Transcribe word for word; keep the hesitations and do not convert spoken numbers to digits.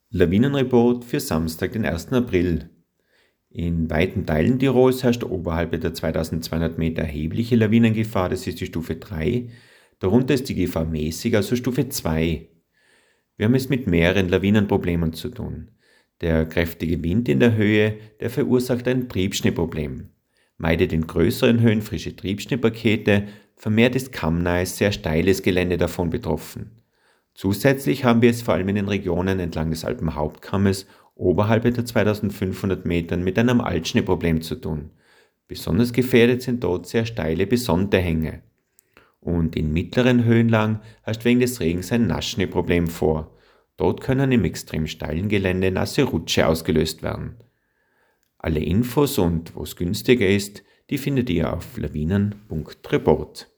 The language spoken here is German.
Lawinenreport für Samstag, den ersten April. In weiten Teilen Tirols herrscht oberhalb der zweitausendzweihundert Meter erhebliche Lawinengefahr, das ist die Stufe drei. Darunter ist die Gefahr mäßig, also Stufe zwei. Wir haben es mit mehreren Lawinenproblemen zu tun. Der kräftige Wind in der Höhe, der verursacht ein Triebschneeproblem. Meidet in größeren Höhen frische Triebschneepakete, vermehrt ist kammnahes, sehr steiles Gelände davon betroffen. Zusätzlich haben wir es vor allem in den Regionen entlang des Alpenhauptkammes oberhalb der zweitausendfünfhundert Metern mit einem Altschneeproblem zu tun. Besonders gefährdet sind dort sehr steile besonnte Hänge. Und in mittleren Höhenlagen herrscht wegen des Regens ein Nassschneeproblem vor. Dort können im extrem steilen Gelände nasse Rutsche ausgelöst werden. Alle Infos und wo es günstiger ist, die findet ihr auf lawinen punkt report.